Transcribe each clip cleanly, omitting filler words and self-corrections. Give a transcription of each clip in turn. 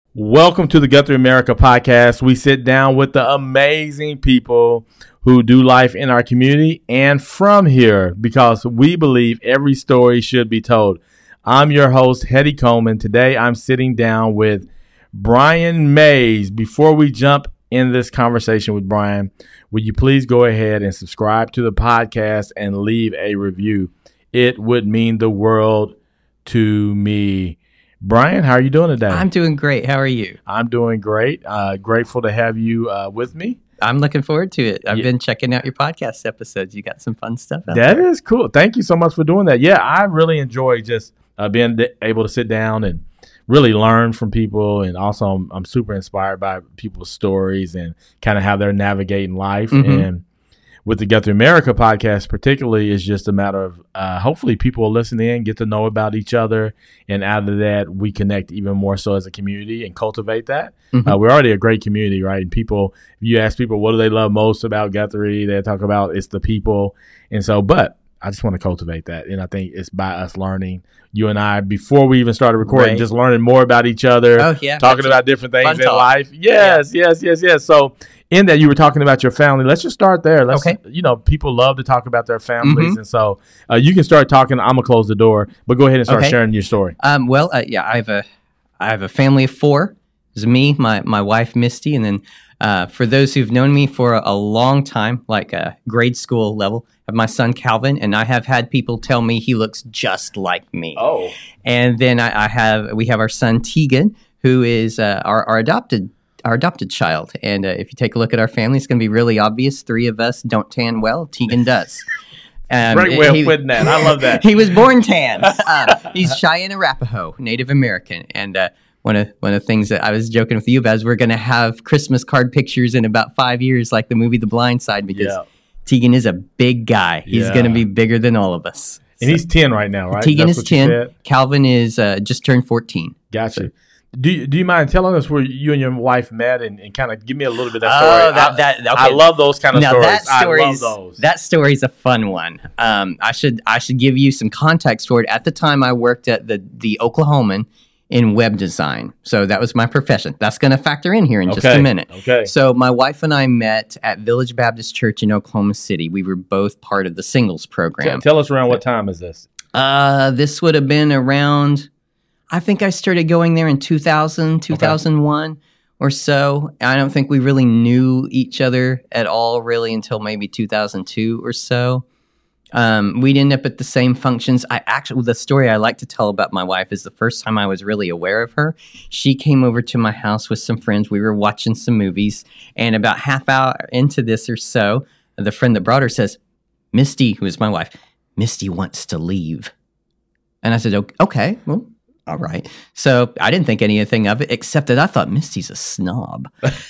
Welcome to the Guthrie America podcast. We sit down with the amazing people who do life in our community and from here because we believe every story should be told. I'm your host, Hetty Coleman. Today, I'm sitting down with Brian Mays. Before we jump in this conversation with Brian, would you please go ahead and subscribe to the podcast and leave a review? It would mean the world to me. Brian, how are you doing today? I'm doing great. How are you? I'm doing great. Grateful to have you with me. I'm looking forward to it. I've been checking out your podcast episodes. You got some fun stuff out That there. is cool. Thank you so much for doing that. Yeah, I really enjoy just being able to sit down and really learn from people. And also, I'm super inspired by people's stories and kind of how they're navigating life. Mm-hmm. And with the Guthrie America podcast, particularly, it's just a matter of hopefully people will listen in, get to know about each other, and out of that, we connect even more so as a community and cultivate that. Mm-hmm. We're already a great community, right? And people, if you ask people what do they love most about Guthrie, they talk about it's the people. And so, but I just want to cultivate that, and I think it's by us learning. You and I, before we even started recording, Right. just learning more about each other, Oh, yeah. talking about different things Fun in talk. life. Yes. So in that, you were talking about your family. Let's just start there. Okay. People love to talk about their families, Mm-hmm. and so you can start talking. I'm gonna close the door, but go ahead and start Okay. sharing your story. I have a family of four. There's me, my wife Misty, and then for those who've known me for a long time, like grade school level, I have my son Calvin, and I have had people tell me he looks just like me. Oh, And then we have our son Tegan, who is our adopted child. And if you take a look at our family, it's going to be really obvious. Three of us don't tan well. Tegan does. great way of putting that. I love that. He was born tan. He's Cheyenne Arapaho, Native American. And one of the things that I was joking with you about is we're going to have Christmas card pictures in about 5 years, like the movie The Blind Side, because Yeah. Tegan is a big guy. He's Yeah. going to be bigger than all of us. And he's 10 right now, right? Tegan That's is what you 10. said? Calvin is just turned 14. Gotcha. Do you mind telling us where you and your wife met and kind of give me a little bit of that story? Okay. I love those kind of Now stories. I love those. that story's a fun one. I should give you some context for it. At the time, I worked at the Oklahoman in web design, so that was my profession. That's going to factor in here in just a minute. Okay. So my wife and I met at Village Baptist Church in Oklahoma City. We were both part of the singles program. Tell us around what time is this? This would have been around, I think I started going there in 2000, 2001 or so. I don't think we really knew each other at all really until maybe 2002 or so. We'd end up at the same functions. The story I like to tell about my wife is the first time I was really aware of her. She came over to my house with some friends. We were watching some movies, and about half hour into this or so, the friend that brought her says, Misty, who is my wife, Misty wants to leave. And I said, okay, well, all right. So I didn't think anything of it, except that I thought Misty's a snob.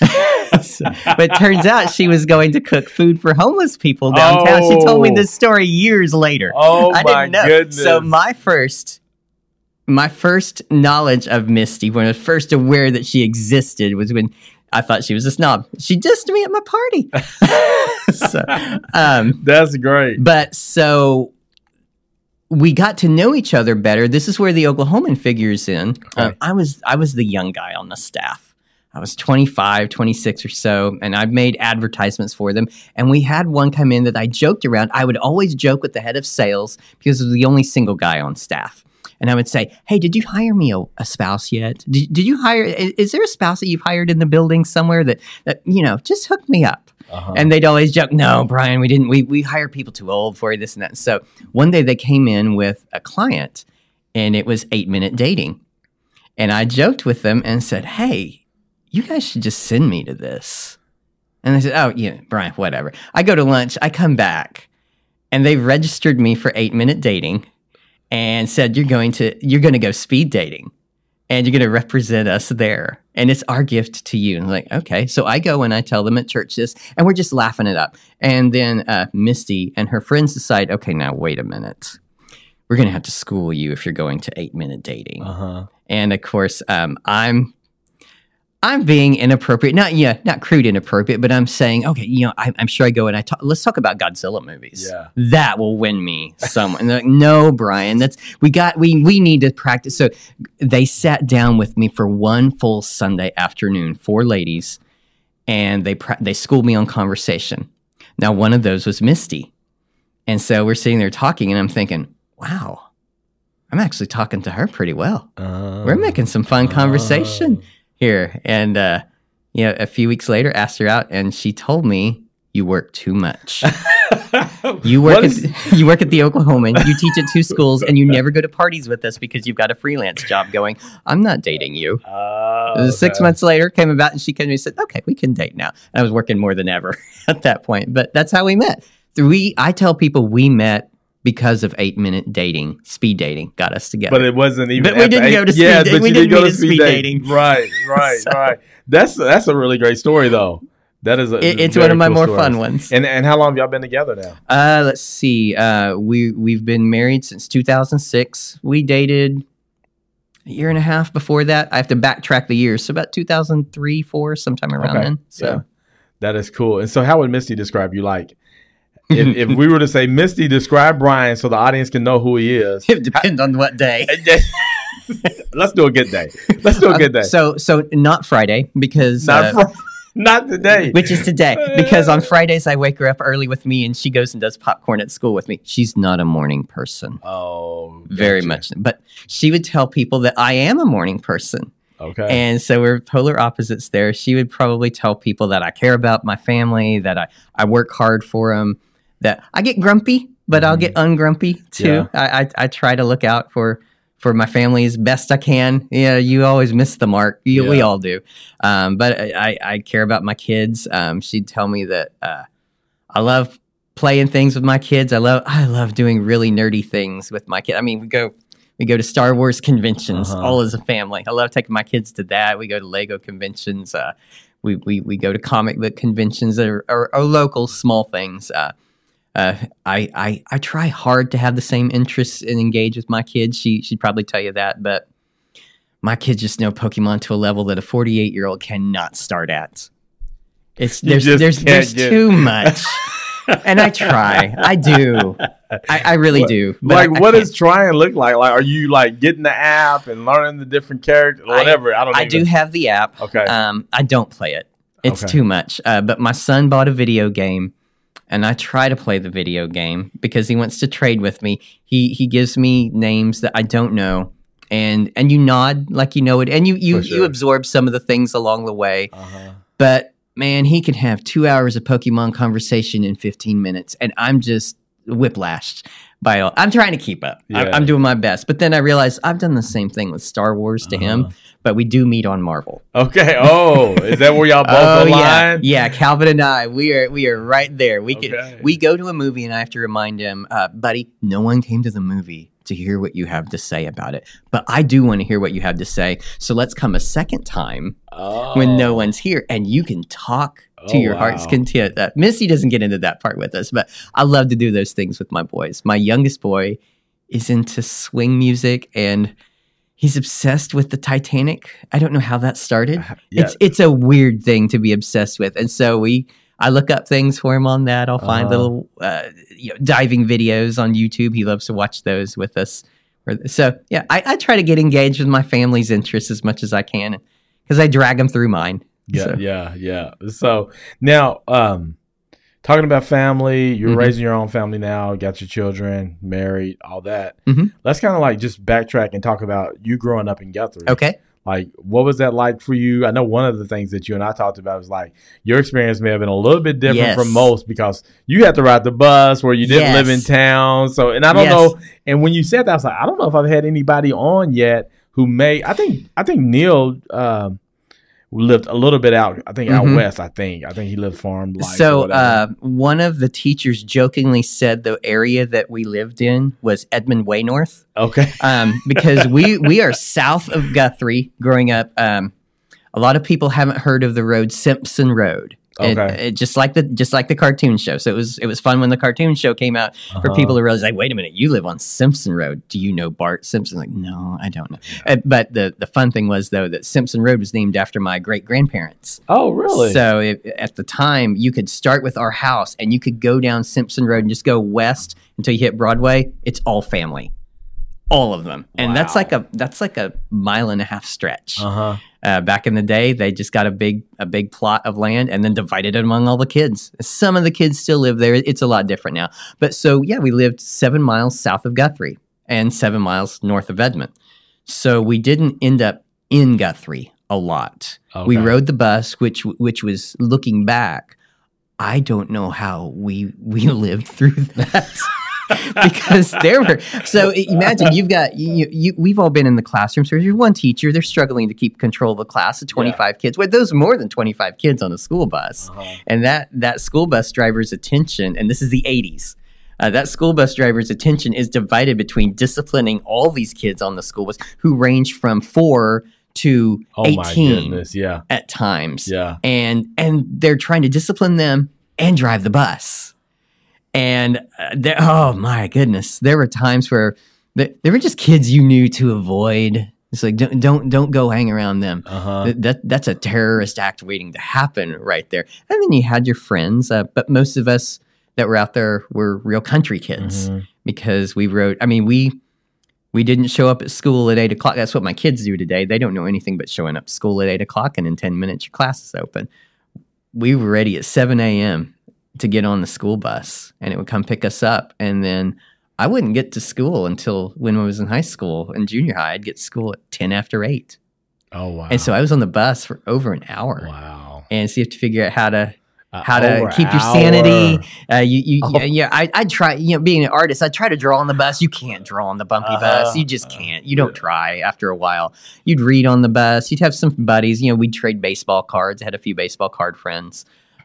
But it turns out she was going to cook food for homeless people downtown. She told me this story years later. Oh, I my didn't know. goodness. So my first knowledge of Misty, when I was first aware that she existed, was when I thought she was a snob. She dissed me at my party. That's great. But so we got to know each other better. This is where the Oklahoman figures in. Okay. I was the young guy on the staff. I was 25, 26 or so, and I've made advertisements for them. And we had one come in that I joked around. I would always joke with the head of sales because I was the only single guy on staff. And I would say, hey, did you hire me a spouse yet? Did you hire, is there a spouse that you've hired in the building somewhere that just hook me up? Uh-huh. And they'd always joke, no, Brian, we didn't. We hire people too old for this and that. So one day they came in with a client, and it was 8-minute dating. And I joked with them and said, hey, you guys should just send me to this. And they said, oh, yeah, Brian, whatever. I go to lunch. I come back, and they've registered me for 8-minute dating and said, you're going to go speed dating. And you're going to represent us there. And it's our gift to you. And I'm like, okay. So I go and I tell them at church this, and we're just laughing it up. And then Misty and her friends decide, okay, now wait a minute. We're going to have to school you if you're going to 8-minute dating. Uh-huh. And of course, I'm being inappropriate. Not crude inappropriate, but I'm saying, okay, I'm sure I go and let's talk about Godzilla movies. Yeah. That will win me someone. And they're like, no, Brian, we need to practice. So they sat down with me for one full Sunday afternoon, 4 ladies, and they schooled me on conversation. Now, one of those was Misty. And so we're sitting there talking, and I'm thinking, wow, I'm actually talking to her pretty well. We're making some fun conversation here. And, a few weeks later, asked her out, and she told me, you work too much. You work at the Oklahoman, you teach at 2 schools, and you never go to parties with us because you've got a freelance job going. I'm not dating you. Okay. 6 months later, came about, and she came to me and said, okay, we can date now. And I was working more than ever at that point. But that's how we met. I tell people we met because of 8-minute dating, speed dating, got us together. But it wasn't even. But we didn't go to speed dating. We didn't go to speed dating. Right. Right. That's a really great story, though. That is. It's one of my more fun ones. And how long have y'all been together now? Let's see. We've been married since 2006. We dated a year and a half before that. I have to backtrack the years. So about 2003, 4, sometime around then. So yeah. That is cool. And so, how would Misty describe you? Like, if we were to say, Misty, describe Brian so the audience can know who he is. It depends on what day. Let's do a good day. So not Friday because not today, which is today. Because on Fridays I wake her up early with me and she goes and does popcorn at school with me. She's not a morning person. Oh, gotcha. Very much. But she would tell people that I am a morning person. Okay. And so we're polar opposites there. She would probably tell people that I care about my family, that I work hard for them, that I get grumpy, but I'll get ungrumpy too. Yeah. I try to look out for my family as best I can. Yeah, you always miss the mark. We all do. But I care about my kids. She'd tell me that I love playing things with my kids. I love doing really nerdy things with my kids. I mean, we go to Star Wars conventions all as a family. I love taking my kids to that. We go to Lego conventions. We go to comic book conventions or local small things. I try hard to have the same interests and engage with my kids. She'd probably tell you that, but my kids just know Pokemon to a level that a 48-year-old cannot start at. There's too much. And I try. I do. I really do. But what does trying look like? Like, are you like getting the app and learning the different characters, whatever? I do have the app. Okay. I don't play it. It's too much. But my son bought a video game, and I try to play the video game because he wants to trade with me. He gives me names that I don't know, and you nod like you know it, and you absorb some of the things along the way. But man, he can have 2 hours of Pokemon conversation in 15 minutes, and I'm just whiplashed by all. I'm trying to keep up. Yeah. I'm doing my best. But then I realized I've done the same thing with Star Wars to him, but we do meet on Marvel. Okay. Oh, is that where y'all both align? Yeah. Calvin and I, we are right there. We go to a movie and I have to remind him, buddy, no one came to the movie to hear what you have to say about it. But I do want to hear what you have to say. So let's come a second time when no one's here and you can talk to your heart's content. Missy doesn't get into that part with us, but I love to do those things with my boys. My youngest boy is into swing music and he's obsessed with the Titanic. I don't know how that started. It's a weird thing to be obsessed with. And so I look up things for him on that. I'll find little diving videos on YouTube. He loves to watch those with us. So yeah, I try to get engaged with my family's interests as much as I can because I drag them through mine. Yeah. So now, talking about family, you're raising your own family now, got your children, married, all that. Let's kind of like just backtrack and talk about you growing up in Guthrie. Okay. Like, what was that like for you? I know one of the things that you and I talked about was like your experience may have been a little bit different from most because you had to ride the bus where you didn't live in town. So, and I don't know. And when you said that, I was like, I don't know if I've had anybody on yet who may. I think Neil lived a little bit out. I think out west. I think he lived farm life. So, one of the teachers jokingly said the area that we lived in was Edmond Way North. Okay. Because we are south of Guthrie growing up. A lot of people haven't heard of the road Simpson Road. Okay. Just like the cartoon show. So it was fun when the cartoon show came out for people to realize, like, wait a minute, you live on Simpson Road. Do you know Bart Simpson? Like, no, I don't know. But the fun thing was, though, that Simpson Road was named after my great grandparents. Oh, really? So at the time, you could start with our house and you could go down Simpson Road and just go west until you hit Broadway. It's all family, all of them, and that's like a mile and a half stretch. Back in the day, they just got a big plot of land and then divided it among all the kids. Some of the kids still live there. It's a lot different now. But so, yeah, we lived 7 miles south of Guthrie and 7 miles north of Edmond. So we didn't end up in Guthrie a lot. Okay. We rode the bus, which was, looking back, I don't know how we lived through that. Because there were, so imagine you've got we've all been in the classroom. So you're one teacher, they're struggling to keep control of a class of 25 kids. Well, those more than 25 kids on a school bus, and that school bus driver's attention, and this is the 80s. That school bus driver's attention is divided between disciplining all these kids on the school bus who range from 4 to 18 at times. And they're trying to discipline them and drive the bus. And oh my goodness, there were times where there were just kids you knew to avoid. It's like, don't go hang around them. That's a terrorist act waiting to happen right there. And then you had your friends, but most of us that were out there were real country kids because we rode. I mean, we didn't show up at school at 8 o'clock. That's what my kids do today. They don't know anything but showing up to school at 8 o'clock, and in 10 minutes your class is open. We were ready at 7 a.m. to get on the school bus, and it would come pick us up. And then I wouldn't get to school until when I was in high school and junior high. I'd get to school at 10 after 8. Oh, wow. And so I was on the bus for over an hour. Wow. And so you have to figure out how to keep your sanity. I try, being an artist, I try to draw on the bus. You can't draw on the bumpy bus. You just can't. You don't try after a while. You'd read on the bus. You'd have some buddies. We'd trade baseball cards. I had a few baseball card friends.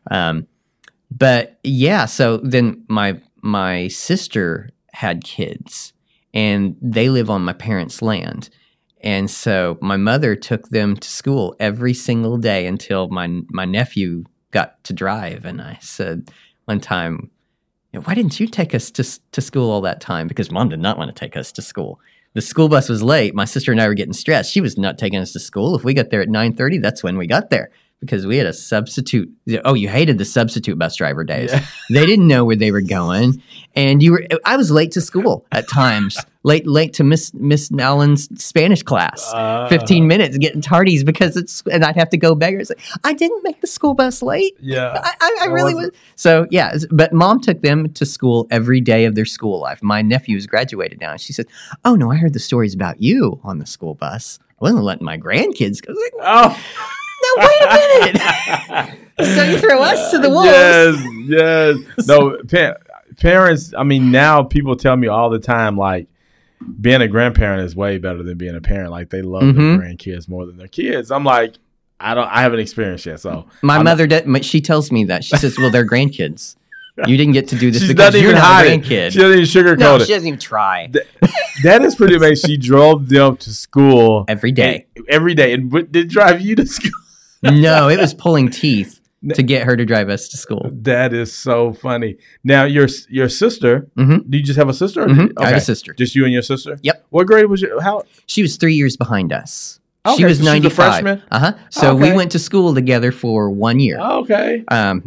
But yeah, so then my sister had kids, and they live on my parents' land. And so my mother took them to school every single day until my nephew got to drive. And I said one time, why didn't you take us to school all that time? Because Mom did not want to take us to school. The school bus was late. My sister and I were getting stressed. She was not taking us to school. If we got there at 9:30, that's when we got there. Because we had a substitute. Oh, you hated the substitute bus driver days. Yeah. They didn't know where they were going, and I was late to school at times. late to Miss Allen's Spanish class. 15 minutes getting tardies and I'd have to go beg her. It's like, I didn't make the school bus late. Yeah, I really was. So yeah, but Mom took them to school every day of their school life. My nephew's graduated now, and she said, "Oh no, I heard the stories about you on the school bus. I wasn't letting my grandkids go." Like, oh. Now, wait a minute. So you throw us to the wolves. Yes. No, parents, I mean, now people tell me all the time, like, being a grandparent is way better than being a parent. Like, they love their grandkids more than their kids. I'm like, I haven't experienced yet. So my mother, she tells me that. She says, well, they're grandkids. You didn't get to do this because you're not a grandkid. She doesn't even sugarcoat it. She doesn't even try. That is pretty amazing. She drove them to school. Every day. And did drive you to school? No, it was pulling teeth to get her to drive us to school. That is so funny. Now, your sister, do you just have a sister? Okay. I have a sister. Just you and your sister? Yep. What grade was you? How? She was 3 years behind us. Okay, she was 95. She's a freshman? So we went to school together for 1 year. Okay.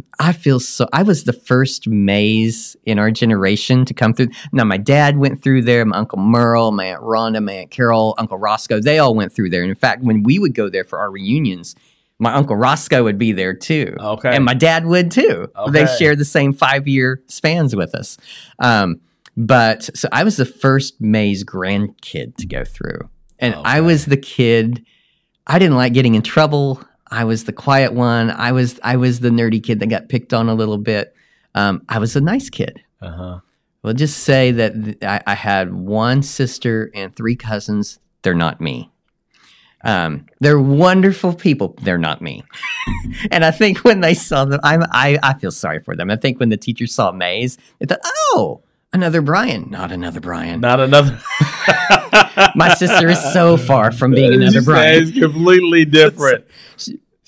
I was the first Mays in our generation to come through. Now, my dad went through there. My Uncle Merle, my Aunt Rhonda, my Aunt Carol, Uncle Roscoe, they all went through there. And in fact, when we would go there for our reunions, my Uncle Roscoe would be there too. Okay. And my dad would too. Okay. They shared the same 5-year spans with us. But so I was the first Mays grandkid to go through. And I was the kid. I didn't like getting in trouble. I was the quiet one. I was the nerdy kid that got picked on a little bit. I was a nice kid. We'll just say that I had one sister and 3 cousins. They're not me. They're wonderful people. They're not me. And I think when they saw them, I feel sorry for them. I think when the teachers saw Mays, they thought, oh, another Brian. Not another Brian. Not another. My sister is so far from being another Brian. It's completely different.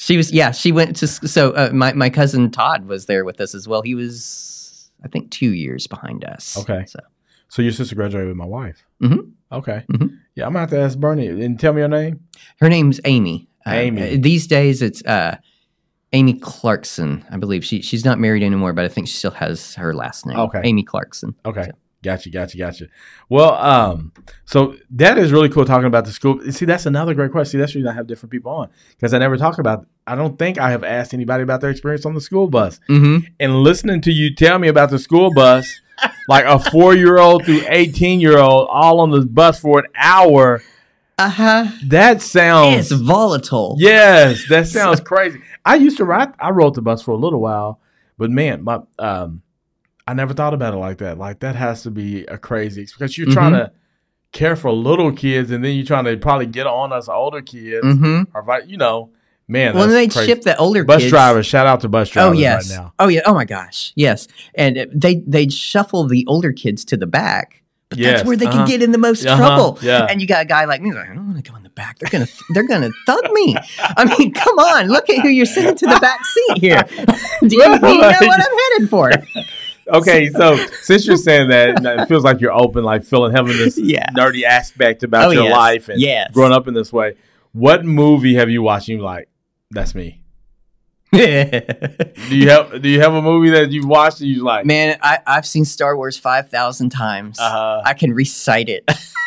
She was, yeah, she went to, so my cousin Todd was there with us as well. He was, I think, 2 years behind us. Okay. So your sister graduated with my wife. Mm-hmm. Okay. Mm-hmm. Yeah, I'm going to have to ask Bernie. And tell me her name. Her name's Amy. Amy. These days it's Amy Clarkson, I believe. She's not married anymore, but I think she still has her last name. Okay. Amy Clarkson. Okay. So. Gotcha. Well, so that is really cool talking about the school. See, that's another great question. See, that's the reason I have different people on, because I never talk about, I don't think I have asked anybody about their experience on the school bus. Mm-hmm. And listening to you tell me about the school bus, like a 4-year-old through 18-year-old all on the bus for an hour. Uh-huh. That sounds... It's volatile. Yes, that sounds crazy. I used to ride, I rode the bus for a little while, but man, I never thought about it like that. Like, that has to be a crazy, because you're trying to care for little kids, and then you're trying to probably get on us older kids. Mm-hmm. Or, man, well, they'd crazy. ship the older bus kids. drivers. Shout out to bus drivers right now. Oh, yeah. Oh, my gosh. Yes. And they'd shuffle the older kids to the back. But that's where they could get in the most trouble. Yeah. And you got a guy like me, like, I don't want to go in the back. They're gonna thug me. I mean, come on, look at who you're sending to the back seat here. Do you know what I'm headed for? Okay, so since you're saying that, it feels like you're open, like having this nerdy aspect about your life and growing up in this way. What movie have you watched and you're like, that's me? Do you have a movie that you've watched and you're like, man, I've seen Star Wars 5,000 times. I can recite it.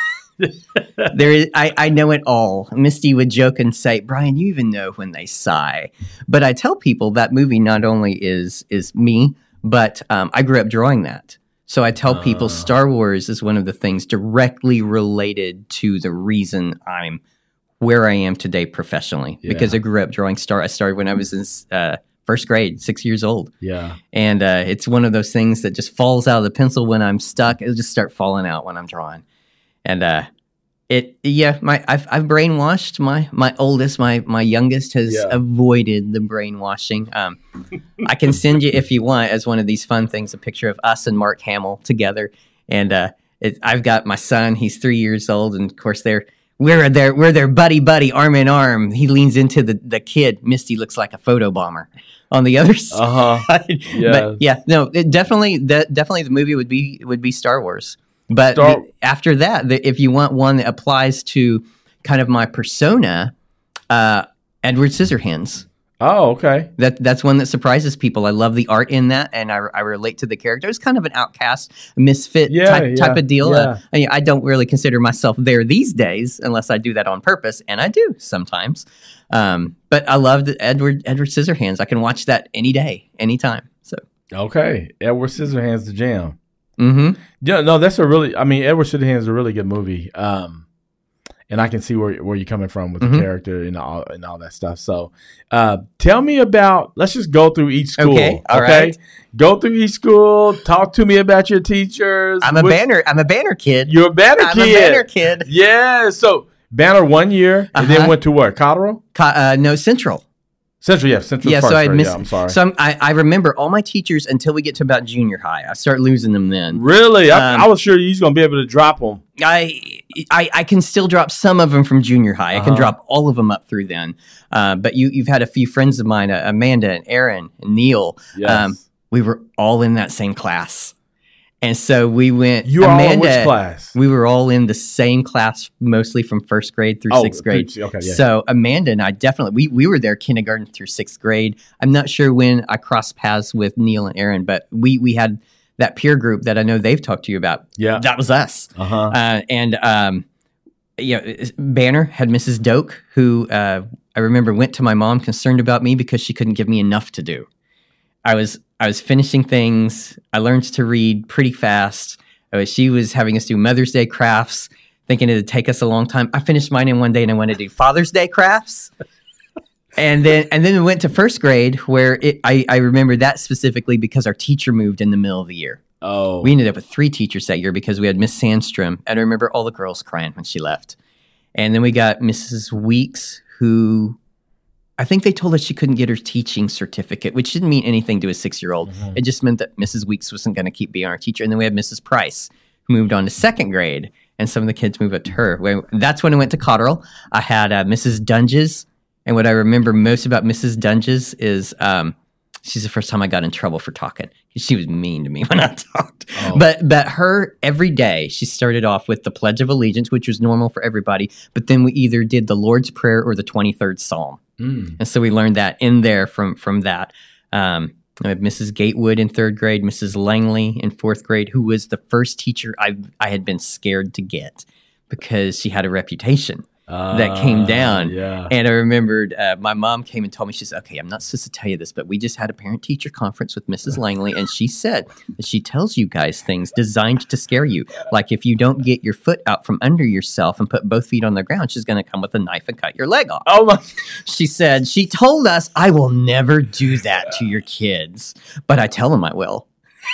I know it all. Misty would joke and say, Brian, you even know when they sigh. But I tell people that movie not only is me, but I grew up drawing that. So I tell people Star Wars is one of the things directly related to the reason I'm where I am today professionally, because I grew up drawing I started when I was in first grade, 6 years old. Yeah. And it's one of those things that just falls out of the pencil when I'm stuck. It'll just start falling out when I'm drawing. And I've brainwashed my oldest, my youngest has avoided the brainwashing. I can send you, if you want, as one of these fun things, a picture of us and Mark Hamill together. And I've got my son, he's 3 years old, and of course we're their buddy, arm in arm. He leans into the kid. Misty looks like a photo bomber on the other side. Yeah. But definitely the movie would be Star Wars. But after that, if you want one that applies to kind of my persona, Edward Scissorhands. Oh, okay. That's one that surprises people. I love the art in that, and I relate to the character. It's kind of an outcast, misfit type of deal. Yeah. I don't really consider myself there these days, unless I do that on purpose, and I do sometimes. But I loved Edward Scissorhands. I can watch that any day, anytime. So okay, Edward Scissorhands, the jam. Mm-hmm. Yeah, no, that's Edward Scissorhands is a really good movie. And I can see where you're coming from with the character and all that stuff. So, tell me about. Let's just go through each school. Okay, all right. Go through each school. Talk to me about your teachers. I'm a Banner kid. You're a Banner kid. I'm a Banner kid. Yeah. So Banner 1 year, and then went to what? Cotterill? No, Central. Central, yeah. Central. Yeah, so I'm sorry. So I remember all my teachers until we get to about junior high. I start losing them then. Really? I was sure you was going to be able to drop them. I can still drop some of them from junior high. I can drop all of them up through then. But you've had a few friends of mine, Amanda and Aaron and Neil. Yes. We were all in that same class. And so we went. You all in which class? We were all in the same class, mostly from first grade through sixth grade. Okay, yeah. So Amanda and I definitely we were there kindergarten through sixth grade. I'm not sure when I crossed paths with Neil and Aaron, but we had that peer group that I know they've talked to you about. Yeah, that was us. Banner had Mrs. Doak, who I remember went to my mom concerned about me because she couldn't give me enough to do. I was finishing things. I learned to read pretty fast. She was having us do Mother's Day crafts, thinking it would take us a long time. I finished mine in one day, and I wanted to do Father's Day crafts. and then we went to first grade, where I remember that specifically because our teacher moved in the middle of the year. Oh, we ended up with 3 teachers that year because we had Miss Sandstrom, and I remember all the girls crying when she left. And then we got Mrs. Weeks, who I think they told us she couldn't get her teaching certificate, which didn't mean anything to a 6-year-old. Mm-hmm. It just meant that Mrs. Weeks wasn't going to keep being our teacher. And then we had Mrs. Price, who moved on to second grade, and some of the kids moved up to her. That's when I went to Cotterill. I had Mrs. Dunges, And what I remember most about Mrs. Dunges is she's the first time I got in trouble for talking. She was mean to me when I talked. Oh. But her, every day, she started off with the Pledge of Allegiance, which was normal for everybody. But then we either did the Lord's Prayer or the 23rd Psalm. And so we learned that in there from that. I had Mrs. Gatewood in 3rd grade, Mrs. Langley in 4th grade, who was the first teacher I had been scared to get because she had a reputation that came down. Yeah. And I remembered my mom came and told me, she said, okay, I'm not supposed to tell you this, but we just had a parent-teacher conference with Mrs. Langley, and she said that she tells you guys things designed to scare you. Like if you don't get your foot out from under yourself and put both feet on the ground, she's going to come with a knife and cut your leg off. Oh my! She said, she told us, I will never do that to your kids, but I tell them I will.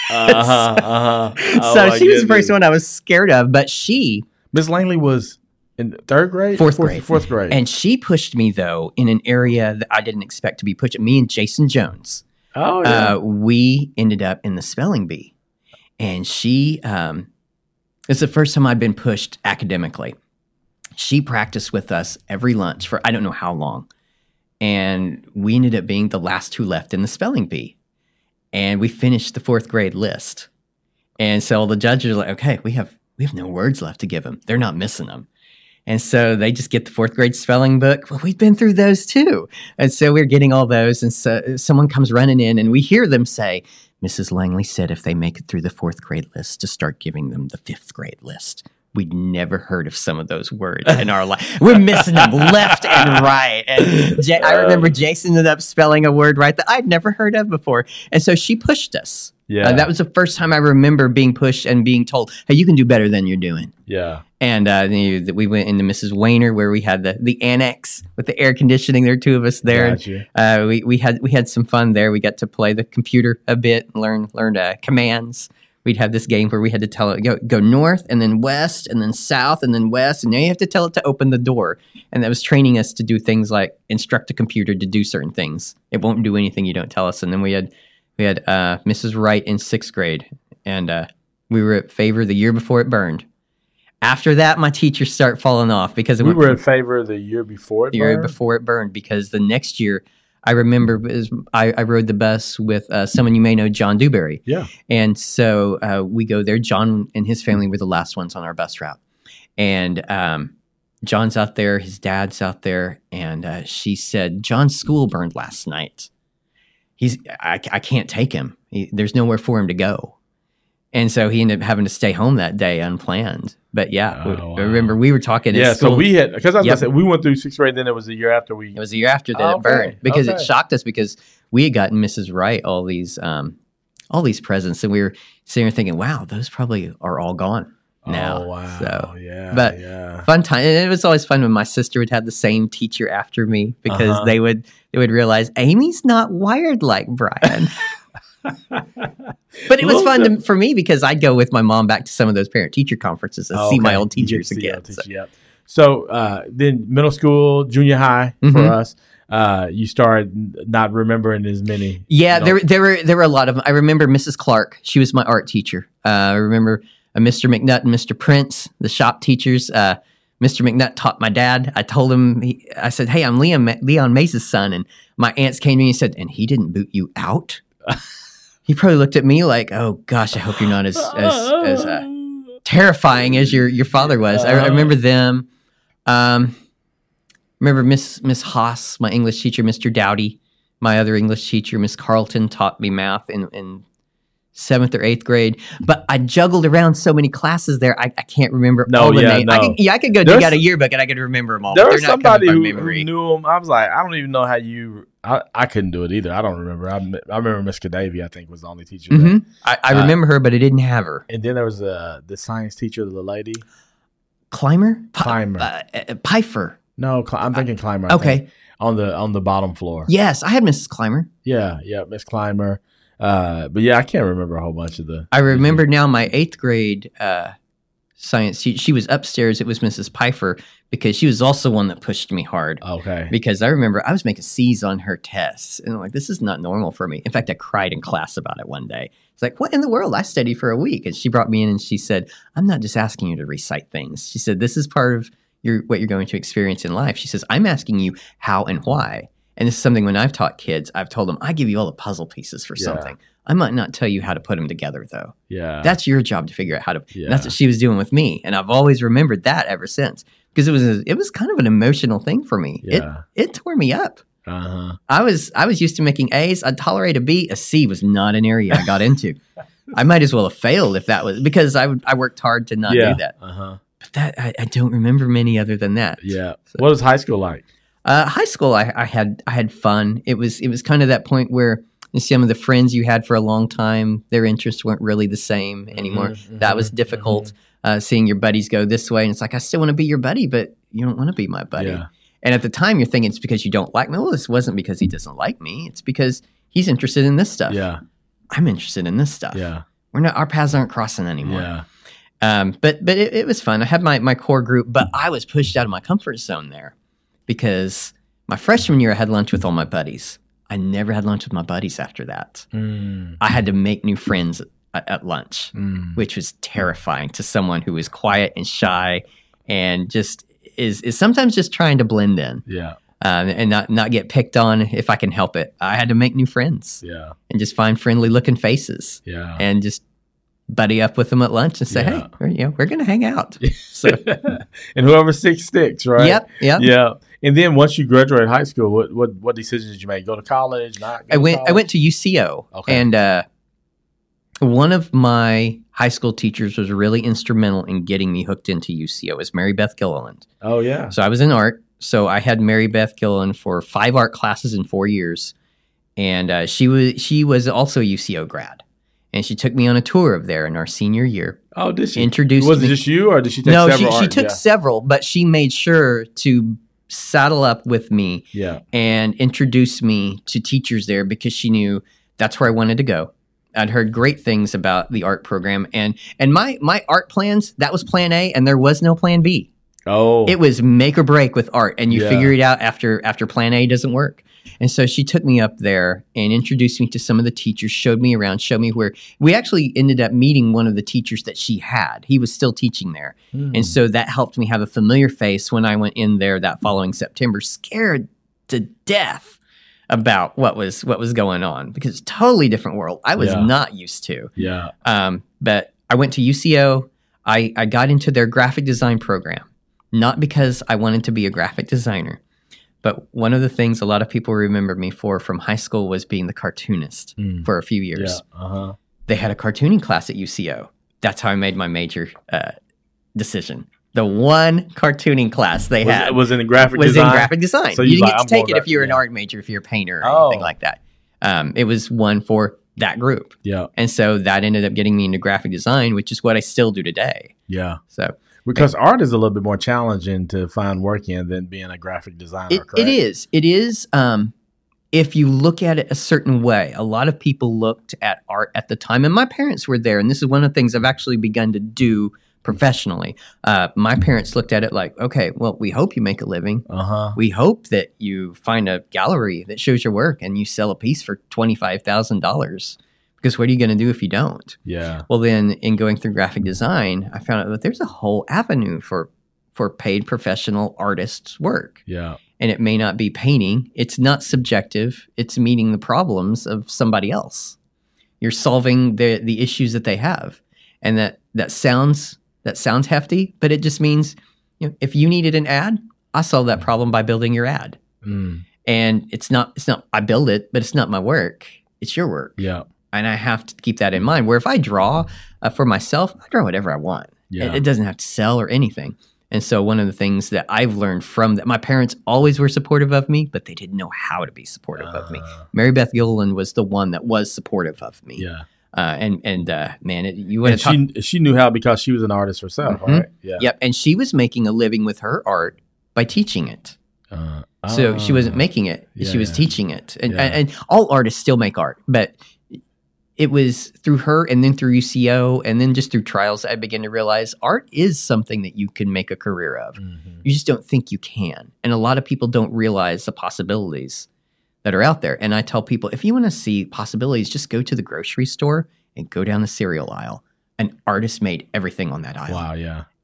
Oh, So she was the first one I was scared of, but she... Miss Langley was in 3rd grade? 4th grade. 4th grade. And she pushed me, though, in an area that I didn't expect to be pushed. Me and Jason Jones. Oh, yeah. We ended up in the spelling bee. And she, it's the first time I'd been pushed academically. She practiced with us every lunch for I don't know how long. And we ended up being the last two left in the spelling bee. And we finished the 4th grade list. And so the judges are like, okay, we have no words left to give them. They're not missing them. And so they just get the 4th grade spelling book. Well, we've been through those too. And so we're getting all those. And so someone comes running in and we hear them say, Mrs. Langley said if they make it through the 4th grade list to start giving them the 5th grade list. We'd never heard of some of those words in our life. We're missing them left and right. And I remember Jason ended up spelling a word right that I'd never heard of before. And so she pushed us. Yeah. That was the first time I remember being pushed and being told, hey, you can do better than you're doing. Yeah. And we went into Mrs. Wayner where we had the annex with the air conditioning. There were two of us there. Gotcha. We had some fun there. We got to play the computer a bit, learn commands. We'd have this game where we had to tell it go north and then west and then south and then west, and now you have to tell it to open the door. And that was training us to do things like instruct a computer to do certain things. It won't do anything you don't tell us. And then we had Mrs. Wright in 6th grade, and we were at Favor the year before it burned. After that, my teachers start falling off because we were at Favor the year before it burned? The year before it burned, because the next year, I remember I rode the bus with someone you may know, John Dewberry. Yeah. And so we go there. John and his family were the last ones on our bus route. And John's out there, his dad's out there, and she said, John's school burned last night. I can't take him. There's nowhere for him to go. And so he ended up having to stay home that day unplanned. But yeah, wow. I remember we were talking at school. So we had, because I was going to say, we went through 6th grade, then it was the year after It was the year after that it burned. Because it shocked us because we had gotten Mrs. Wright all these presents, and we were sitting here thinking, wow, those probably are all gone now. Oh, wow. So, yeah. But fun time. And it was always fun when my sister would have the same teacher after me because they would realize Amy's not wired like Brian. But it was fun for me because I'd go with my mom back to some of those parent-teacher conferences and see my old teachers again. So then middle school, junior high for us, you started not remembering as many. Yeah, there were a lot of them. I remember Mrs. Clark. She was my art teacher. I remember Mr. McNutt and Mr. Prince, the shop teachers. Mr. McNutt taught my dad. I told him, I said, hey, I'm Leon Mace's son. And my aunts came to me and said, and he didn't boot you out? He probably looked at me like, oh gosh, I hope you're not as terrifying as your father was. I remember them. Remember Miss Haas, my English teacher, Mr. Dowdy, my other English teacher, Miss Carlton taught me math in 7th or 8th grade. But I juggled around so many classes there, I can't remember all the names. I could go dig out a yearbook and I could remember them all. There was somebody who knew them. I was like, I don't even know how you. I couldn't do it either. I don't remember. I remember Miss Cadavy, I think, was the only teacher. Mm-hmm. I remember her, but I didn't have her. And then there was the science teacher, the lady. Clymer? Pfeiffer. No, I'm thinking Clymer. Okay. On the bottom floor. Yes, I had Mrs. Clymer. Yeah, Miss Clymer. But yeah, I can't remember a whole bunch of the. I remember now my 8th grade science. She was upstairs. It was Mrs. Pfeiffer because she was also one that pushed me hard. Okay. Because I remember I was making C's on her tests, and I'm like, this is not normal for me. In fact, I cried in class about it one day. It's like, what in the world? I studied for a week, and she brought me in and she said, I'm not just asking you to recite things. She said, this is part of what you're going to experience in life. She says, I'm asking you how and why. And this is something when I've taught kids, I've told them, I give you all the puzzle pieces for something. I might not tell you how to put them together, though. Yeah. That's your job to figure out how to. Yeah. That's what she was doing with me. And I've always remembered that ever since, because it was kind of an emotional thing for me. Yeah. It tore me up. Uh-huh. I was used to making A's. I'd tolerate a B. A C was not an area I got into. I might as well have failed if that was, because I worked hard to not do that. Uh-huh. But that I don't remember many other than that. Yeah. So, what was high school like? High school, I had fun. It was kind of that point where some of the friends you had for a long time, their interests weren't really the same anymore. That was difficult. Seeing your buddies go this way, and it's like, I still want to be your buddy, but you don't want to be my buddy. Yeah. And at the time, you're thinking it's because you don't like me. Well, this wasn't because he doesn't like me. It's because he's interested in this stuff. Yeah. I'm interested in this stuff. Yeah. Our paths aren't crossing anymore. Yeah. But it was fun. I had my core group, but I was pushed out of my comfort zone there, because my freshman year I had lunch with all my buddies. I never had lunch with my buddies after that. I had to make new friends at lunch, which was terrifying to someone who is quiet and shy and just is sometimes just trying to blend in. Yeah. And not get picked on if I can help it. I had to make new friends. Yeah. And just find friendly looking faces. Yeah. And just buddy up with them at lunch and say, hey, we're going to hang out. So, and whoever sticks, right? Yep. Yeah. And then once you graduated high school, what decisions did you make? Go to college? I went to UCO. Okay. And one of my high school teachers was really instrumental in getting me hooked into UCO. It was Mary Beth Gilliland. Oh, yeah. So I was in art. So I had Mary Beth Gilliland for 5 art classes in 4 years. And she was also a UCO grad. And she took me on a tour of there in our senior year. Oh, did she? Introduced Was it me. just you, or did she take several? No, she took several, but she made sure to saddle up with me and introduce me to teachers there, because she knew that's where I wanted to go. I'd heard great things about the art program, and my art plans, that was plan A, and there was no plan B. Oh. It was make or break with art, and you figure it out after plan A doesn't work. And so she took me up there and introduced me to some of the teachers, showed me around, showed me where we actually ended up meeting one of the teachers that she had. He was still teaching there. And so that helped me have a familiar face when I went in there that following September, scared to death about what was going on, because it's a totally different world I was not used to. Yeah. But I went to UCO. I got into their graphic design program, not because I wanted to be a graphic designer. But one of the things a lot of people remember me for from high school was being the cartoonist for a few years. Yeah. They had a cartooning class at UCO. That's how I made my major decision. The one cartooning class they had was in graphic design. In graphic design. So you didn't like, get to take it if you're an art major, if you're a painter or anything like that. It was one for that group. Yeah. And so that ended up getting me into graphic design, which is what I still do today. Yeah. So because art is a little bit more challenging to find work in than being a graphic designer, correct? It is. It is. If you look at it a certain way, a lot of people looked at art at the time, and my parents were there, and this is one of the things I've actually begun to do professionally. My parents looked at it like, okay, well, we hope you make a living. We hope that you find a gallery that shows your work and you sell a piece for $25,000. Because what are you going to do if you don't? Yeah. Well, then in going through graphic design, I found out that there's a whole avenue for paid professional artists' work. Yeah. And it may not be painting. It's not subjective. It's meeting the problems of somebody else. You're solving the issues that they have. And that sounds hefty, but it just means, if you needed an ad, I solve that problem by building your ad. And it's not I build it, but it's not my work. It's your work. Yeah. And I have to keep that in mind. Where if I draw for myself, I draw whatever I want. Yeah. It doesn't have to sell or anything. And so one of the things that I've learned from that, my parents always were supportive of me, but they didn't know how to be supportive of me. Mary Beth Gilliland was the one that was supportive of me. Yeah. You want to talk. She knew how because she was an artist herself, right? Yeah. Yep. And she was making a living with her art by teaching it. So she wasn't making it; she was teaching it. And all artists still make art, but it was through her, and then through UCO, and then just through trials, I began to realize art is something that you can make a career of. You just don't think you can, and a lot of people don't realize the possibilities that are out there. And I tell people, if you want to see possibilities, just go to the grocery store and go down the cereal aisle. An artist made everything on that aisle. Wow, yeah.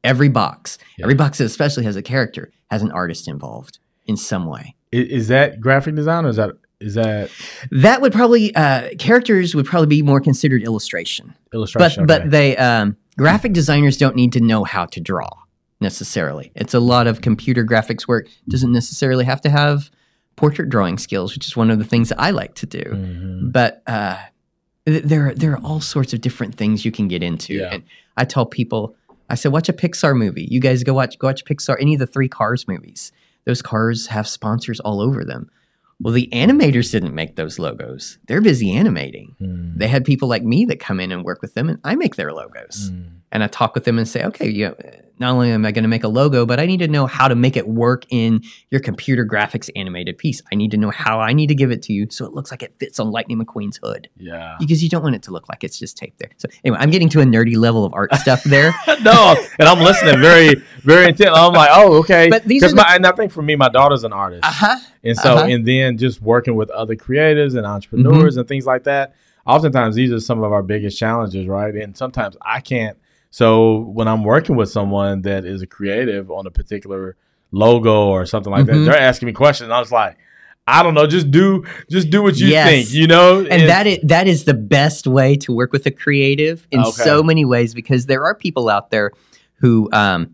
Every box, every box that especially has a character, has an artist involved in some way. Is that graphic design, or is that That would probably characters would probably be more considered illustration. illustration? But they graphic designers don't need to know how to draw necessarily. It's a lot of computer graphics work. Doesn't necessarily have to have portrait drawing skills, which is one of the things that I like to do. Mm-hmm. But there are all sorts of different things you can get into. Yeah. And I tell people, I said, watch a Pixar movie. You guys go watch Pixar, any of the 3 Cars movies. Those cars have sponsors all over them. Well, the animators didn't make those logos. They're busy animating. They had people like me that come in and work with them, and I make their logos. And I talk with them and say, okay, not only am I going to make a logo, but I need to know how to make it work in your computer graphics animated piece. I need to know how I need to give it to you so it looks like it fits on Lightning McQueen's hood. Yeah. Because you don't want it to look like it's just taped there. So anyway, I'm getting to a nerdy level of art stuff there. No, and I'm listening very, very intent. I'm like, oh, okay. But these Because are and I think for me, my daughter's an artist. And so, and then just working with other creatives and entrepreneurs and things like that. Oftentimes, these are some of our biggest challenges, right? And sometimes I can't. So when I'm working with someone that is a creative on a particular logo or something like that, they're asking me questions. And I was like, I don't know, just do what you think, you know? And that is the best way to work with a creative in so many ways, because there are people out there who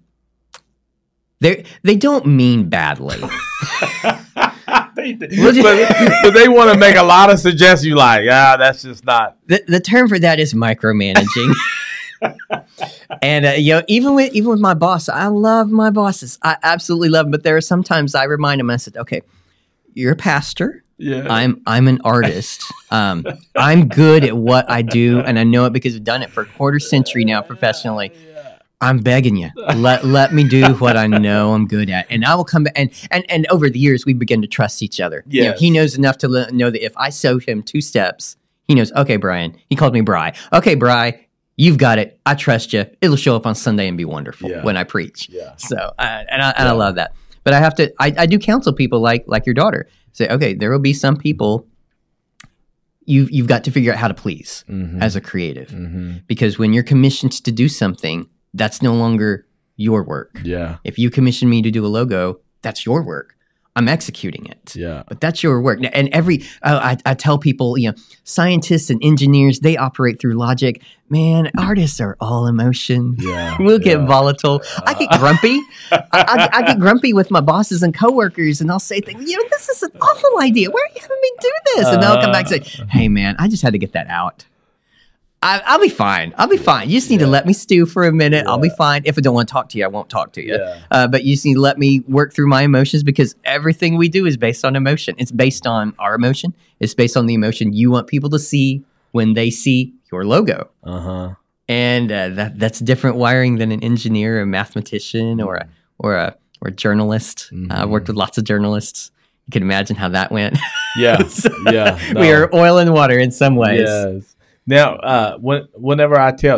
they don't mean badly. but they want to make a lot of suggestions. You like, that's just not. The term for that is micromanaging. And even with my boss, I love my bosses. I absolutely love them. But there are sometimes I remind them. I said, "Okay, you're a pastor. Yeah, I'm an artist. I'm good at what I do, and I know it because I've done it for a quarter century now professionally. I'm begging you, let me do what I know I'm good at, and I will come back." And over the years, we begin to trust each other. Yeah, he knows enough to know that if I show him 2 steps, he knows. Okay, Brian. He called me Bri. Okay, Bri. You've got it. I trust you. It'll show up on Sunday and be wonderful when I preach. Yeah. So, I love that. But I have to. I do counsel people like your daughter. Say, okay, there will be some people you've got to figure out how to please as a creative, because when you're commissioned to do something, that's no longer your work. Yeah. If you commission me to do a logo, that's your work. I'm executing it. Yeah. But that's your work. And I tell people, scientists and engineers, they operate through logic. Man, artists are all emotion. Yeah. We'll get volatile. I get grumpy. I get grumpy with my bosses and coworkers, and I'll say things, this is an awful idea. Why are you having me do this? And they'll come back and say, hey, man, I just had to get that out. I'll be fine. You just need to let me stew for a minute. I'll be fine. If I don't want to talk to you, I won't talk to you. Yeah. But you just need to let me work through my emotions, because everything we do is based on emotion. It's based on our emotion. It's based on the emotion you want people to see when they see your logo. And that's different wiring than an engineer, a mathematician, or a journalist. I've worked with lots of journalists. You can imagine how that went. Yeah. No. We are oil and water in some ways. Yes. Now, whenever I tell,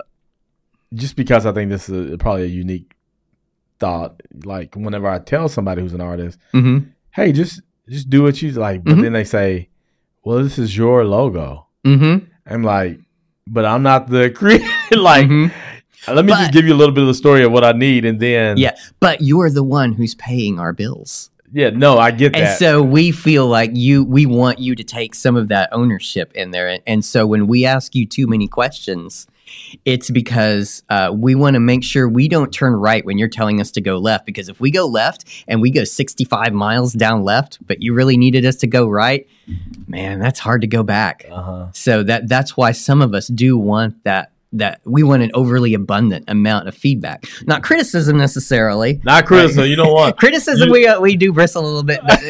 just because I think this is probably a unique thought, like whenever I tell somebody who's an artist, hey, just do what you like, but then they say, well, this is your logo. I'm like, but I'm not the creator. Let me just give you a little bit of the story of what I need, and then but you're the one who's paying our bills. Yeah, no, I get that. And so we feel like we want you to take some of that ownership in there. And so when we ask you too many questions, it's because we want to make sure we don't turn right when you're telling us to go left. Because if we go left and we go 65 miles down left, but you really needed us to go right, man, that's hard to go back. So that's why some of us do want that we want an overly abundant amount of feedback, not criticism necessarily. Not criticism. You don't want criticism. We do bristle a little bit, but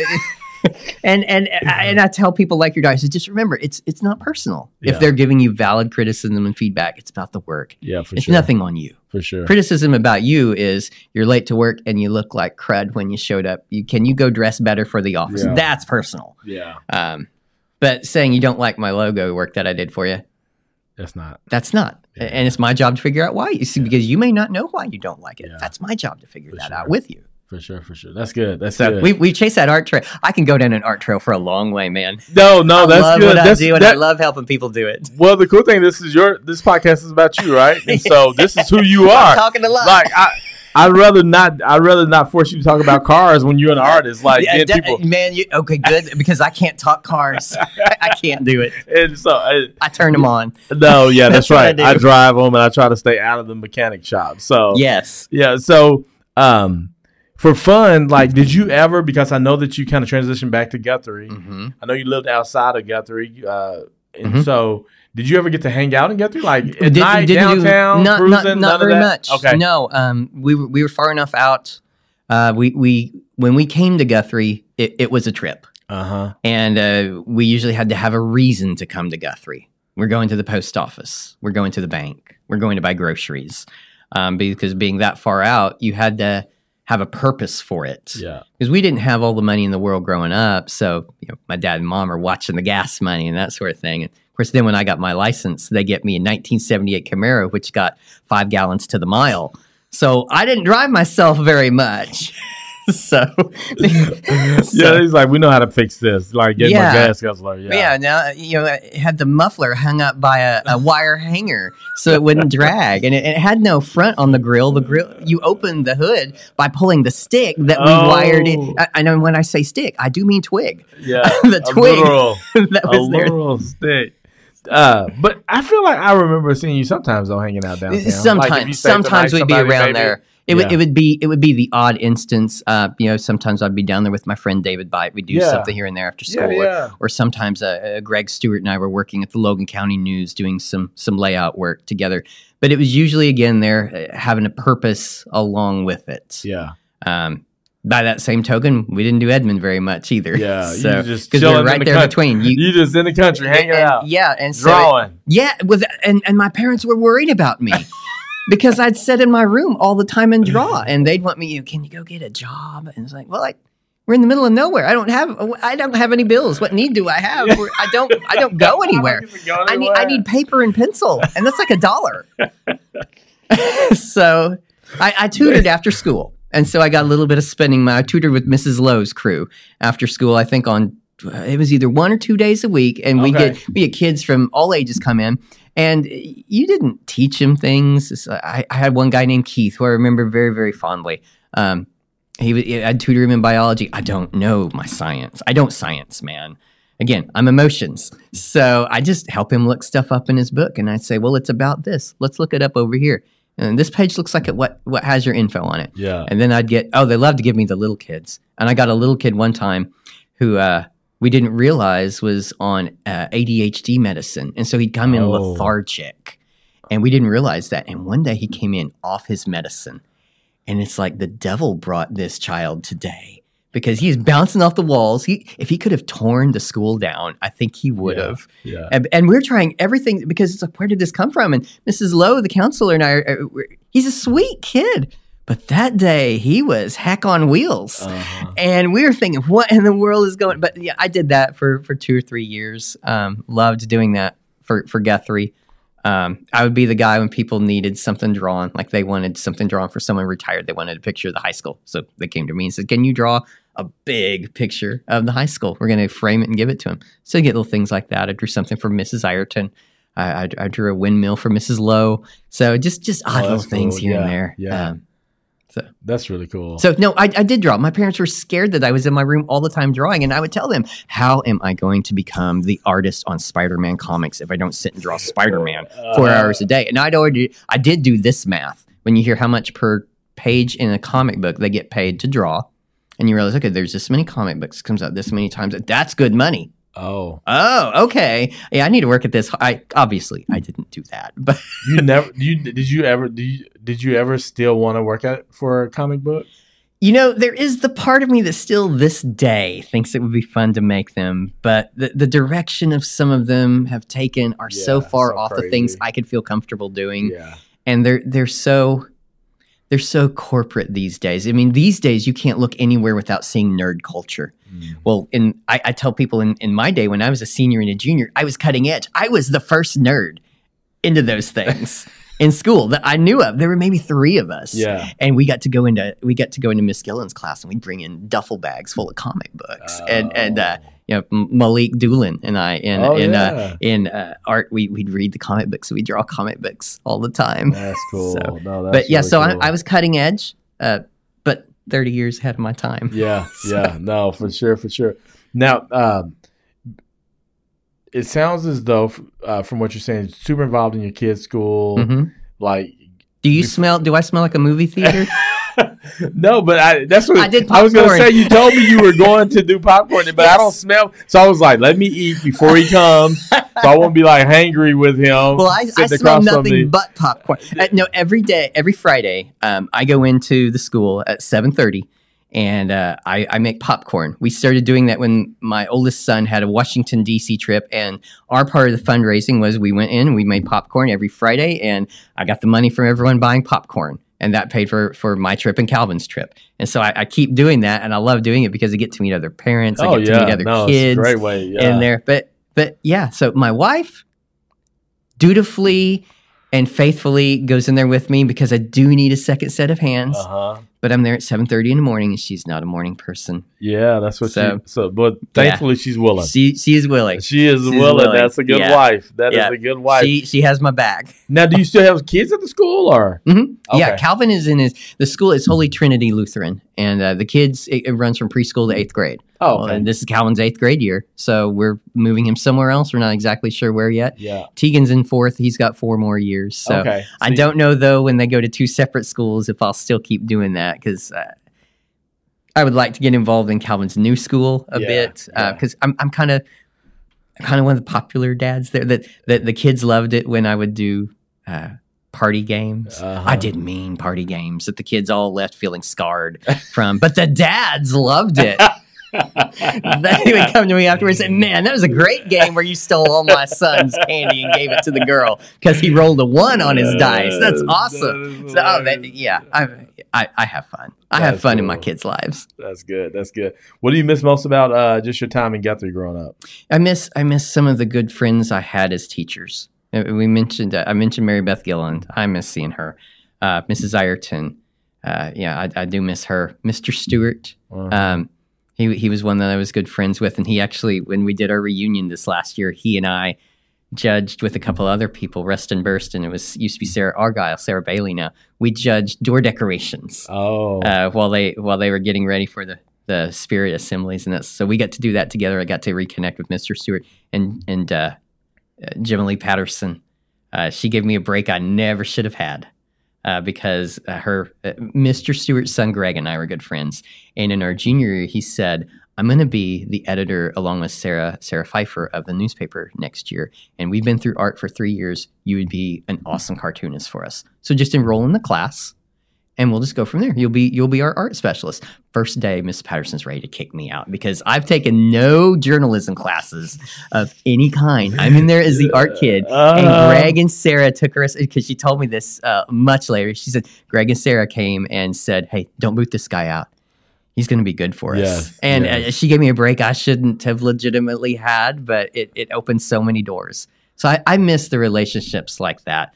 and I tell people like your daughter, just remember, it's not personal. If they're giving you valid criticism and feedback, it's about the work. Yeah, for it's sure. nothing on you. For sure. Criticism about you is you're late to work and you look like crud when you showed up. Can you go dress better for the office? Yeah. That's personal. Yeah. But saying you don't like my logo work that I did for you, that's not. Yeah. And it's my job to figure out why. You see, because you may not know why you don't like it. Yeah. That's my job to figure that out with you. For sure. That's good. That's So good. we chase that art trail. I can go down an art trail for a long way, man. No, I that's love good. what I That's, do, and I love helping people do it. well, the cool thing, this podcast is about you, right? And so this is who you are. I'm talking a lot. Like I'd rather not force you to talk about cars when you're an artist. Like people, man, okay, good, because I can't talk cars. I can't do it. and so I turn them on. no, yeah, that's what I right. do. I drive them and I try to stay out of the mechanic shop. So Yes. yeah. So for fun, like, did you ever? Because I know that you kind of transitioned back to Guthrie. Mm-hmm. I know you lived outside of Guthrie, and so. Did you ever get to hang out in Guthrie, like at night, downtown, cruising? Not very much. Okay. No, we were far enough out. We when we came to Guthrie, it was a trip, and we usually had to have a reason to come to Guthrie. We're going to the post office. We're going to the bank. We're going to buy groceries, because being that far out, you had to have a purpose for it. Yeah. Because we didn't have all the money in the world growing up, so my dad and mom are watching the gas money and that sort of thing. And of course, then when I got my license, they get me a 1978 Camaro, which got 5 gallons to the mile. So I didn't drive myself very much. so yeah, he's like, we know how to fix this. Like, get my gas guzzler. Yeah. Now it had the muffler hung up by a wire hanger so it wouldn't drag, and it had no front on the grill. The grill, you opened the hood by pulling the stick that we wired in. I know when I say stick, I do mean twig. Yeah, the twig that was a there. literal stick. But I feel like I remember seeing you sometimes though hanging out downtown. Sometimes we'd be around there. It would be the odd instance. Sometimes I'd be down there with my friend David Byte. We'd do something here and there after school, or sometimes Greg Stewart and I were working at the Logan County News doing some layout work together. But it was usually again there having a purpose along with it. Yeah. By that same token, we didn't do Edmond very much either. Yeah, so you just because we're right there between. You just in the country hanging out. Yeah, and drawing. And my parents were worried about me because I'd sit in my room all the time and draw, and they'd want me. Can you go get a job? And it's like, well, we're in the middle of nowhere. I don't have any bills. What need do I have? I don't go anywhere. I need paper and pencil, and that's like $1. So I tutored after school. And so I got a little bit of spending money. I tutored with Mrs. Lowe's crew after school, I think it was either 1 or 2 days a week. And we get kids from all ages come in. And you didn't teach them things. I had one guy named Keith who I remember very, very fondly. I'd tutor him in biology. I don't know my science. I don't science, man. Again, I'm emotions. So I just help him look stuff up in his book. And I'd say, well, it's about this. Let's look it up over here. And this page looks like what has your info on it. Yeah. And then I'd get, they love to give me the little kids. And I got a little kid one time who we didn't realize was on ADHD medicine. And so he'd come in lethargic. And we didn't realize that. And one day he came in off his medicine. And it's like the devil brought this child today. Because he's bouncing off the walls. If he could have torn the school down, I think he would have. Yeah. And we're trying everything because it's like, where did this come from? And Mrs. Lowe, the counselor, and I, he's a sweet kid. But that day, he was heck on wheels. And we were thinking, what in the world is going on? But yeah, I did that for 2 or 3 years. Loved doing that for Guthrie. I would be the guy when people needed something drawn, like they wanted something drawn for someone retired. They wanted a picture of the high school. So they came to me and said, can you draw a big picture of the high school? We're going to frame it and give it to him. So you get little things like that. I drew something for Mrs. Ireton. I drew a windmill for Mrs. Lowe. So just odd little things here and there. Yeah. So that's really cool. So no, I did draw. My parents were scared that I was in my room all the time drawing, and I would tell them, how am I going to become the artist on Spider-Man comics if I don't sit and draw Spider-Man 4 hours a day? And I did do this math. When you hear how much per page in a comic book they get paid to draw, and you realize, okay, there's this many comic books, comes out this many times. That's good money. Oh, okay. Yeah, I need to work at this. I didn't do that, but did you ever still want to work for a comic book? There is the part of me that still this day thinks it would be fun to make them, but the direction of some of them have taken are so far off the things I could feel comfortable doing. Yeah. And they're so corporate these days. I mean, these days you can't look anywhere without seeing nerd culture. Well, I tell people in my day when I was a senior and a junior, I was cutting edge. I was the first nerd into those things. in school that I knew of. There were maybe 3 of us. Yeah. And we got to go into Miss Gillen's class, and we'd bring in duffel bags full of comic books. And Malik Doolin and I in art, we'd read the comic books. So we draw comic books all the time. That's cool. So, no, that's but yeah, really so cool. I was cutting edge, but 30 years ahead of my time. Yeah, yeah, no, for sure. Now, it sounds as though, from what you're saying, super involved in your kids' school. Mm-hmm. Like, do I smell like a movie theater? no, but that's what I did. I was going to popcorn. say. You told me you were going to do popcorn, but I don't smell. So I was like, let me eat before he comes, so I won't be like hangry with him. Well, I sitting smell across from nothing me. but popcorn. No, every Friday, I go into the school at 7:30, and I make popcorn. We started doing that when my oldest son had a Washington, D.C. trip, and our part of the fundraising was we went in, we made popcorn every Friday, and I got the money from everyone buying popcorn. And that paid for my trip and Calvin's trip. And so I keep doing that, and I love doing it because I get to meet other parents. I get to meet other kids it's a great way. Yeah. in there. But yeah, so my wife dutifully and faithfully goes in there with me because I do need a second set of hands. But I'm there at 7:30 in the morning, and she's not a morning person. Yeah, that's what So, but thankfully she's willing. She is willing. She's willing. That's a good wife. That is a good wife. She has my back. Now, do you still have kids at the school, or? Mm-hmm. Okay. Yeah, Calvin is in the school is Holy Trinity Lutheran, and the kids, it runs from preschool to 8th grade. Oh, Well, okay. and this is Calvin's 8th grade year, so we're moving him somewhere else. We're not exactly sure where yet. Yeah. Tegan's in 4th. He's got 4 more years. So Okay. I don't know, though, when they go to 2 separate schools, if I'll still keep doing that, because I would like to get involved in Calvin's new school a bit, because I'm kind of one of the popular dads there. That the kids loved it when I would do party games. I did mean party games that the kids all left feeling scarred from, but the dads loved it. They would come to me afterwards and say, "Man, that was a great game where you stole all my son's candy and gave it to the girl because he rolled a 1 on his dice. That's awesome." So, I have fun. I have fun in my kids' lives. That's good. That's good. What do you miss most about just your time in Guthrie growing up? I miss some of the good friends I had as teachers. I mentioned Mary Beth Gilland. I miss seeing her. Mrs. Ireton. I do miss her. Mr. Stewart. He was one that I was good friends with, and he actually, when we did our reunion this last year, he and I judged with a couple other people, Rest and Burst, and used to be Sarah Argyle, Sarah Bailey now. We judged door decorations while they were getting ready for the spirit assemblies, and so we got to do that together. I got to reconnect with Mr. Stewart and Jim Lee Patterson. She gave me a break I never should have had. Because Mr. Stewart's son Greg and I were good friends, and in our junior year, he said, "I'm going to be the editor along with Sarah Pfeiffer of the newspaper next year, and we've been through art for 3 years. You would be an awesome cartoonist for us. So just enroll in the class, and we'll just go from there. You'll be our art specialist." First day, Miss Patterson's ready to kick me out because I've taken no journalism classes of any kind. I'm in there as the art kid, and Greg and Sarah took her, because she told me this much later. She said Greg and Sarah came and said, "Hey, don't boot this guy out. He's going to be good for us." Yes, and she gave me a break I shouldn't have legitimately had, but it opened so many doors. So I miss the relationships like that.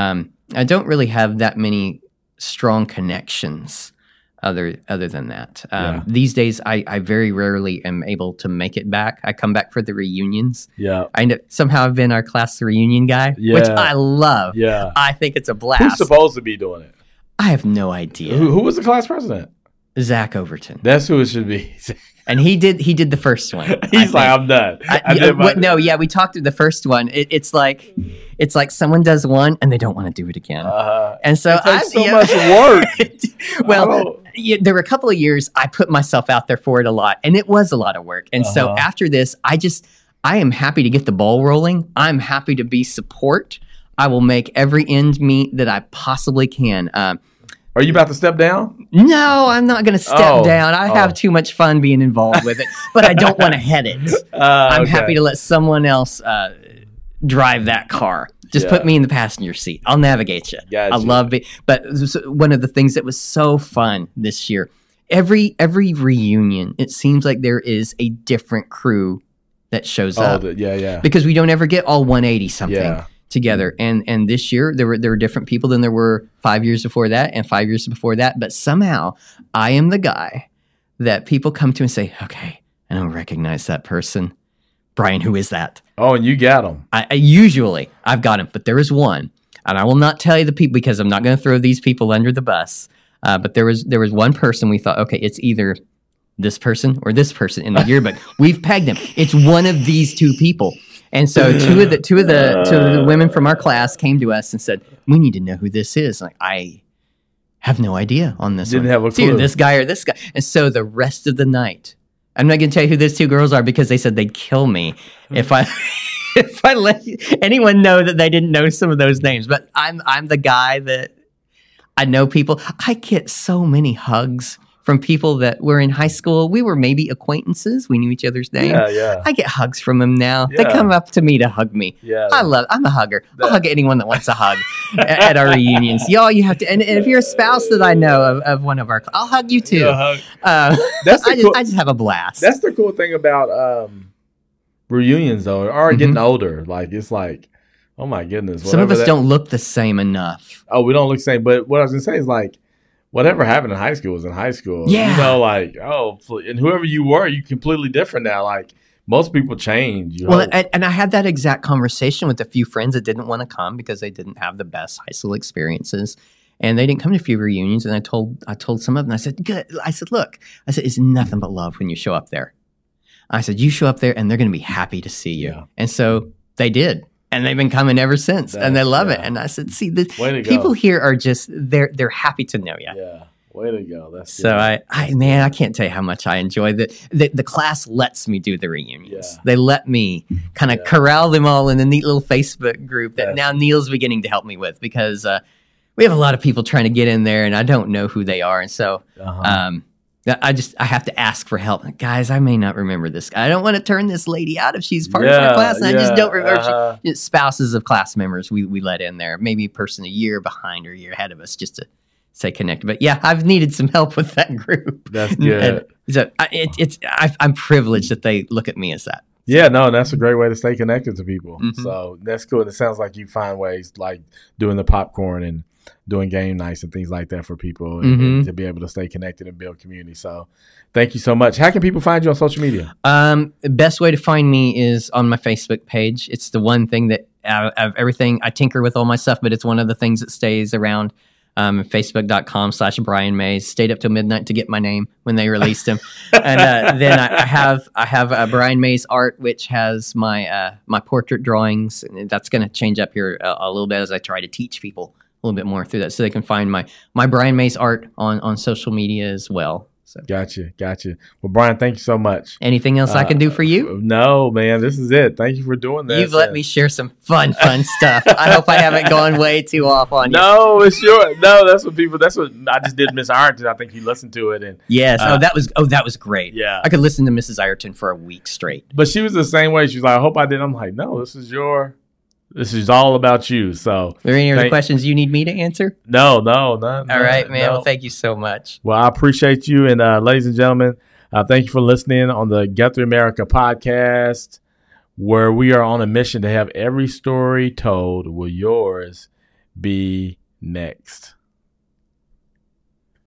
I don't really have that many strong connections other than that. These days, I very rarely am able to make it back. I come back for the reunions. Yeah. Somehow I've been our class reunion guy, which I love. Yeah. I think it's a blast. Who's supposed to be doing it? I have no idea. Who was the class president? Zach Overton. That's who it should be. And he did the first one. He's like, "I'm done." We talked through the first one. It's like someone does one and they don't want to do it again. And so it takes so much work. Well, there were a couple of years I put myself out there for it a lot, and it was a lot of work. And so after this, I am happy to get the ball rolling. I'm happy to be support. I will make every end meet that I possibly can. Are you about to step down? No, I'm not going to step down. I have too much fun being involved with it, but I don't want to head it. I'm happy to let someone else drive that car. Just put me in the passenger seat. I'll navigate you. Gotcha. I love it. But one of the things that was so fun this year, every reunion, it seems like there is a different crew that shows up. Yeah. Because we don't ever get all 180 something. Yeah. together. And this year there were different people than there were 5 years before that and 5 years before that. But somehow I am the guy that people come to and say, okay, I don't recognize that person. Brian, who is that? Oh, and you got them. I usually I've got him, but there is one, and I will not tell you the people because I'm not going to throw these people under the bus. But there was one person we thought, okay, it's either this person or this person in the yearbook. We've pegged him. It's one of these two people. And so two of the women from our class came to us and said, we need to know who this is. Like, I have no idea on this. Didn't one. have a It's either clue. this guy or this guy. And so the rest of the night, I'm not going to tell you who those two girls are because they said they'd kill me if I if I let anyone know that they didn't know some of those names. But I'm the guy that I know people. I get so many hugs from people that were in high school. We were maybe acquaintances. We knew each other's names. Yeah. I get hugs from them now. They Yeah. come up to me to hug me. Yeah. I'm a hugger. I'll hug anyone that wants a hug at our reunions. Y'all, you have to, and if you're a spouse that I know of one of our, I'll hug you too. That's the I just have a blast. That's the cool thing about reunions, though, or getting older. Like, it's like, oh my goodness. Some of us whatever don't look the same enough. Oh, we don't look the same. But what I was gonna say is like, whatever happened in high school was in high school. Yeah. You know, like, and whoever you were, you completely different now. Like, most people change. Well, and I had that exact conversation with a few friends that didn't want to come because they didn't have the best high school experiences. And they didn't come to a few reunions. And I told some of them, I said, good. I said, look, it's nothing but love when you show up there. I said, you show up there and they're going to be happy to see you. Yeah. And so they did. And they've been coming ever since, and they love it. And I said, "See, people here are just—they're happy to know you." Yeah, way to go. That's so good. I can't tell you how much I enjoy the class. Lets me do the reunions. Yeah. They let me kind of corral them all in a neat little Facebook group that now Neil's beginning to help me with because we have a lot of people trying to get in there, and I don't know who they are, and so. I have to ask for help. Guys, I may not remember this. I don't want to turn this lady out if she's part of our class. And I just don't remember. Spouses of class members we let in there. Maybe a person a year behind or a year ahead of us just to stay connected. But yeah, I've needed some help with that group. That's good. And so I'm privileged that they look at me as that. Yeah, no, that's a great way to stay connected to people. Mm-hmm. So that's cool. And it sounds like you find ways like doing the popcorn and doing game nights and things like that for people and to be able to stay connected and build community. So thank you so much. How can people find you on social media? The best way to find me is on my Facebook page. It's the one thing that out of everything, I tinker with all my stuff, but it's one of the things that stays around. Facebook.com/Brian Mays. Stayed up till midnight to get my name when they released him. And then I have Brian Mays Art, which has my portrait drawings. And that's going to change up here a little bit as I try to teach people a little bit more through that, so they can find my Brian Mays Art on social media as well. So. Gotcha. Well, Brian, thank you so much. Anything else I can do for you? No, man, this is it. Thank you for doing this. You've let me share some fun stuff. I hope I haven't gone way too off on you. No, it's your. No, that's what I just did. Miss Ironton. I think you listened to it, and yes. That was great. Yeah, I could listen to Mrs. Ironton for a week straight. But she was the same way. She was like, "I hope I did." I'm like, "No, this is all about you." So, are there any other questions you need me to answer? No. All right, man. Well, thank you so much. Well, I appreciate you. And ladies and gentlemen, thank you for listening on the Guthrie America podcast, where we are on a mission to have every story told. Will yours be next?